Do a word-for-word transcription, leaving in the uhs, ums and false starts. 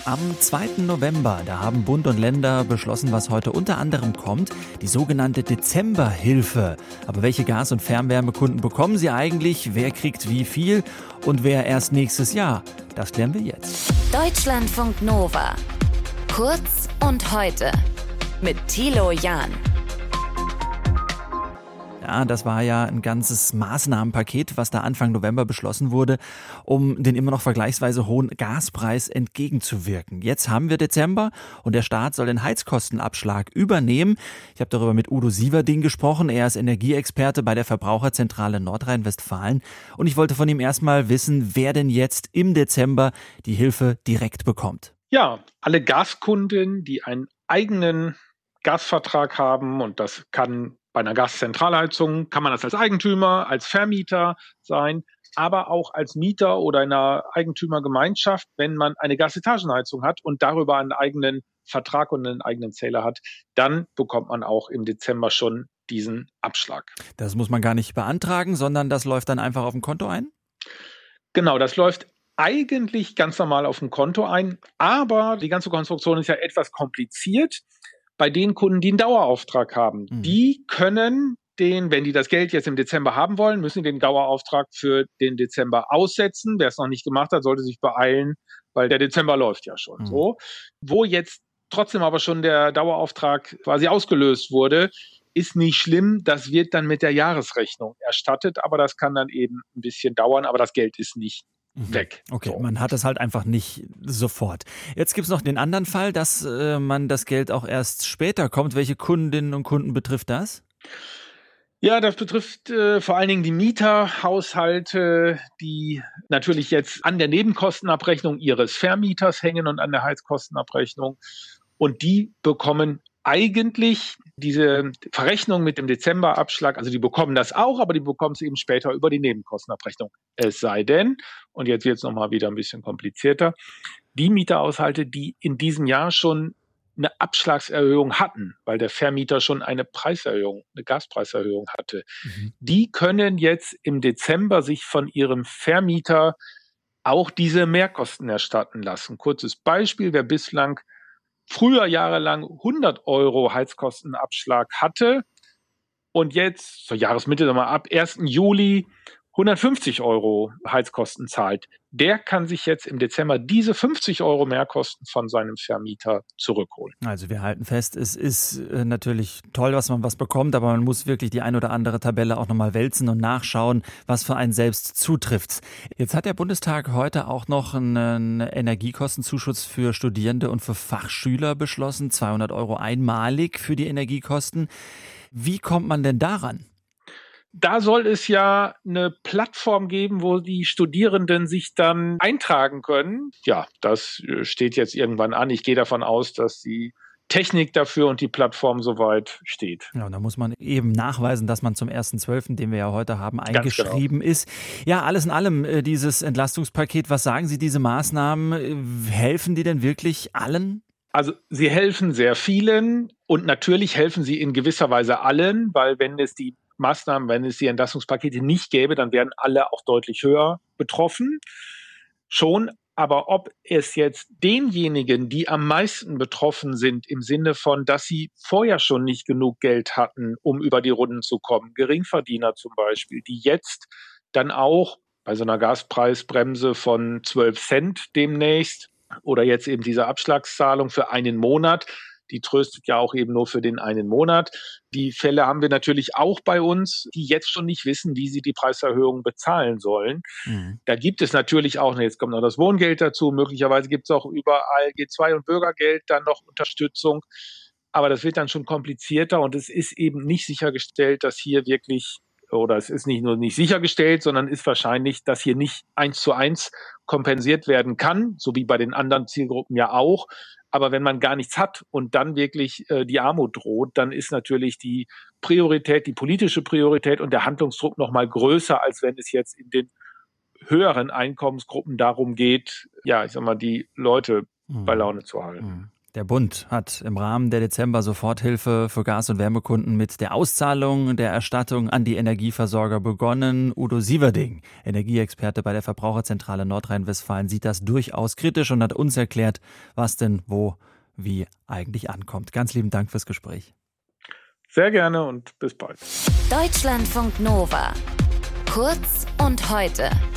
Am zweiten November, da haben Bund und Länder beschlossen, was heute unter anderem kommt, die sogenannte Dezemberhilfe. Aber welche Gas- und Fernwärmekunden bekommen sie eigentlich? Wer kriegt wie viel? Und wer erst nächstes Jahr? Das klären wir jetzt. Deutschlandfunk Nova. Kurz und heute. Mit Thilo Jahn. Ja, das war ja ein ganzes Maßnahmenpaket, was da Anfang November beschlossen wurde, um den immer noch vergleichsweise hohen Gaspreis entgegenzuwirken. Jetzt haben wir Dezember und der Staat soll den Heizkostenabschlag übernehmen. Ich habe darüber mit Udo Sieverding gesprochen. Er ist Energieexperte bei der Verbraucherzentrale Nordrhein-Westfalen. Und ich wollte von ihm erstmal wissen, wer denn jetzt im Dezember die Hilfe direkt bekommt. Ja, alle Gaskunden, die einen eigenen Gasvertrag haben, und das kann bei einer Gaszentralheizung, kann man das als Eigentümer, als Vermieter sein, aber auch als Mieter oder in einer Eigentümergemeinschaft, wenn man eine Gasetagenheizung hat und darüber einen eigenen Vertrag und einen eigenen Zähler hat, dann bekommt man auch im Dezember schon diesen Abschlag. Das muss man gar nicht beantragen, sondern das läuft dann einfach auf dem Konto ein? Genau, das läuft eigentlich ganz normal auf dem Konto ein, aber die ganze Konstruktion ist ja etwas kompliziert. Bei den Kunden, die einen Dauerauftrag haben, mhm. die können den, wenn die das Geld jetzt im Dezember haben wollen, müssen den Dauerauftrag für den Dezember aussetzen. Wer es noch nicht gemacht hat, sollte sich beeilen, weil der Dezember läuft ja schon. Mhm. So, wo jetzt trotzdem aber schon der Dauerauftrag quasi ausgelöst wurde, ist nicht schlimm. Das wird dann mit der Jahresrechnung erstattet, aber das kann dann eben ein bisschen dauern, aber das Geld ist nicht weg. Okay, so. Man hat es halt einfach nicht sofort. Jetzt gibt es noch den anderen Fall, dass äh, man das Geld auch erst später kommt. Welche Kundinnen und Kunden betrifft das? Ja, das betrifft äh, vor allen Dingen die Mieterhaushalte, die natürlich jetzt an der Nebenkostenabrechnung ihres Vermieters hängen und an der Heizkostenabrechnung. Und die bekommen eigentlich diese Verrechnung mit dem Dezemberabschlag, also die bekommen das auch, aber die bekommen es eben später über die Nebenkostenabrechnung. Es sei denn, und jetzt wird es nochmal wieder ein bisschen komplizierter, die Mieterhaushalte, die in diesem Jahr schon eine Abschlagserhöhung hatten, weil der Vermieter schon eine Preiserhöhung, eine Gaspreiserhöhung hatte, mhm. die können jetzt im Dezember sich von ihrem Vermieter auch diese Mehrkosten erstatten lassen. Kurzes Beispiel, wer bislang früher jahrelang hundert Euro Heizkostenabschlag hatte und jetzt zur Jahresmitte sagen wir, ab ersten Juli hundertfünfzig Euro Heizkosten zahlt, der kann sich jetzt im Dezember diese fünfzig Euro Mehrkosten von seinem Vermieter zurückholen. Also wir halten fest, es ist natürlich toll, dass man was bekommt, aber man muss wirklich die ein oder andere Tabelle auch nochmal wälzen und nachschauen, was für einen selbst zutrifft. Jetzt hat der Bundestag heute auch noch einen Energiekostenzuschuss für Studierende und für Fachschüler beschlossen, zweihundert Euro einmalig für die Energiekosten. Wie kommt man denn daran? Da soll es ja eine Plattform geben, wo die Studierenden sich dann eintragen können. Ja, das steht jetzt irgendwann an. Ich gehe davon aus, dass die Technik dafür und die Plattform soweit steht. Ja, und da muss man eben nachweisen, dass man zum ersten zwölften, den wir ja heute haben, eingeschrieben genau. ist. Ja, alles in allem, dieses Entlastungspaket, was sagen Sie, diese Maßnahmen, helfen die denn wirklich allen? Also sie helfen sehr vielen und natürlich helfen sie in gewisser Weise allen, weil wenn es die Maßnahmen, wenn es die Entlastungspakete nicht gäbe, dann wären alle auch deutlich höher betroffen. Schon, aber ob es jetzt denjenigen, die am meisten betroffen sind, im Sinne von, dass sie vorher schon nicht genug Geld hatten, um über die Runden zu kommen, Geringverdiener zum Beispiel, die jetzt dann auch bei so einer Gaspreisbremse von zwölf Cent demnächst oder jetzt eben diese Abschlagszahlung für einen Monat, die tröstet ja auch eben nur für den einen Monat. Die Fälle haben wir natürlich auch bei uns, die jetzt schon nicht wissen, wie sie die Preiserhöhung bezahlen sollen. Mhm. Da gibt es natürlich auch, jetzt kommt noch das Wohngeld dazu, möglicherweise gibt es auch überall G zwei und Bürgergeld dann noch Unterstützung. Aber das wird dann schon komplizierter und es ist eben nicht sichergestellt, dass hier wirklich, oder es ist nicht nur nicht sichergestellt, sondern ist wahrscheinlich, dass hier nicht eins zu eins kompensiert werden kann, so wie bei den anderen Zielgruppen ja auch. Aber wenn man gar nichts hat und dann wirklich äh, die Armut droht, dann ist natürlich die Priorität, die politische Priorität und der Handlungsdruck noch mal größer, als wenn es jetzt in den höheren Einkommensgruppen darum geht, ja, ich sag mal, die Leute mhm. bei Laune zu halten. Mhm. Der Bund hat im Rahmen der Dezember-Soforthilfe für Gas- und Wärmekunden mit der Auszahlung der Erstattung an die Energieversorger begonnen. Udo Sieverding, Energieexperte bei der Verbraucherzentrale Nordrhein-Westfalen, sieht das durchaus kritisch und hat uns erklärt, was denn wo wie eigentlich ankommt. Ganz lieben Dank fürs Gespräch. Sehr gerne und bis bald. Deutschlandfunk Nova. Kurz und heute.